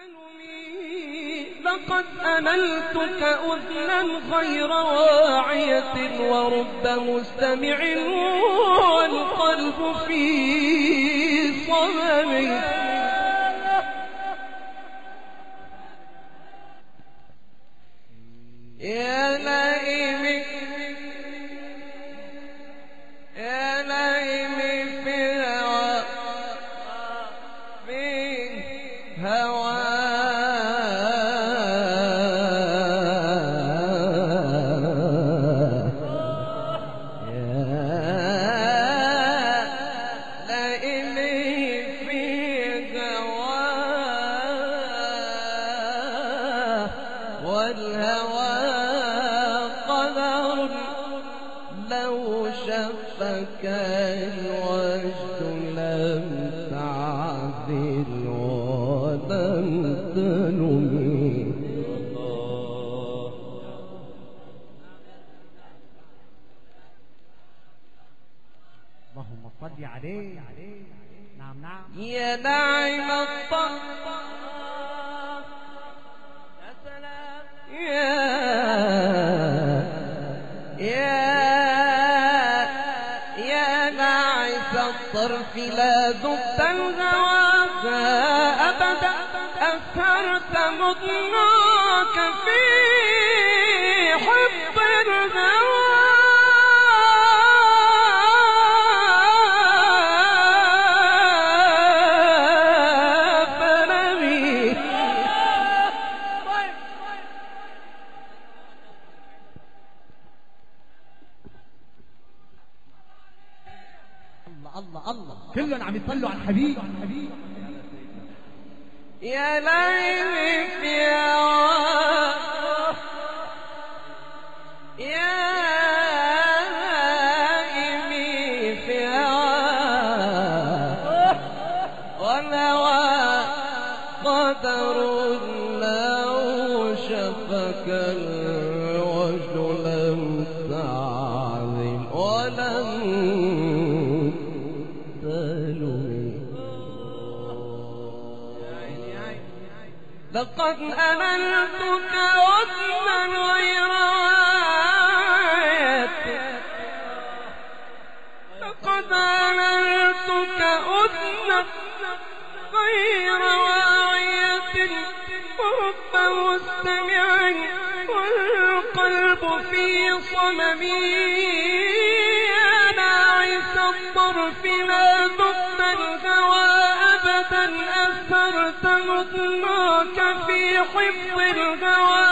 لقد أنلتك أذنا غير واعية ورب مستمع والقلب في صمم. يا نائم يا نائم في الهوى في هوى والهوى قدر لو شفك الوجد لم تعدل ولم تلمي. اللهم صل عليه. نعم نعم. يا ناعم الطرف يا ناعس الطرف لا ذقت الهوى أبدا أثرت مضناك في حب الهوى فنمي. الله الله كلهم عم يصلوا على الحبيب. يا ليلي في هواه يا نائمي في هواه والهوى قدر لو شفك الوجد لم تعذل ولم لقد أنلتك أذنا غير واعية لقد أنلتك أذنا غير واعية ورب مستمع والقلب في صمم. يا ناعس الطرف لا ذقت الهوى أبدا أثرت مضناك في حفظ الهوى